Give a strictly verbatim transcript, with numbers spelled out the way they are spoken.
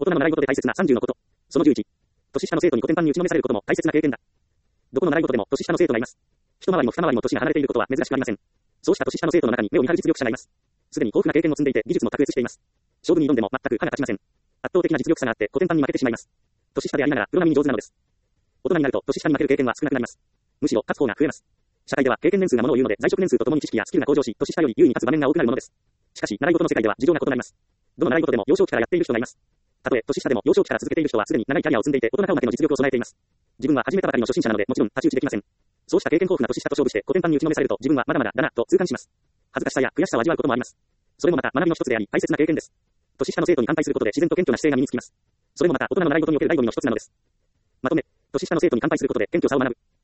大人の習い事で大切なさんじゅうのこと。そのじゅういち。年下の生徒にコテンパンに打ちのめされることも大切な経験だ。どこの習い事でも年下の生徒がいます。一回りも二回りも年が離れていることは珍しくありません。そうした年下の生徒の中に目を見張る実力者がいます。すでに豊富な経験を積んでいて技術も卓越しています。勝負に挑んでも全く歯が立ちません。圧倒的な実力差があってコテンパンに負けてしまいます。年下でありながらプロ並みに上手なのです。大人になると年下に負ける経験は少なくなります。むしろ勝つ方が増えます。社会では経験年数がものを言うので在職年数とともに知識やスキルが向上し年下より優位に立つ場面が多くなるものです。しかし習い事の世界では事情が異なります。どの習い事でも幼少期からやっている人がいます。たとえ年下でも幼少期から続けている人はすでに長いキャリアを積んでいて大人顔負けの実力を備えています。自分は始めたばかりの初心者なのでもちろん太刀打ちできません。そうした経験豊富な年下と勝負してコテンパンに打ちのめされると自分はまだまだだなと痛感します。恥ずかしさや悔しさを味わうこともあります。それもまた学びの一つであり大切な経験です。年下の生徒に乾杯することで自然と謙虚な姿勢が身につきます。それもまた大人の習い事における醍醐味の一つなのです。まとめ、年下の生徒に乾杯することで謙虚さを学ぶ。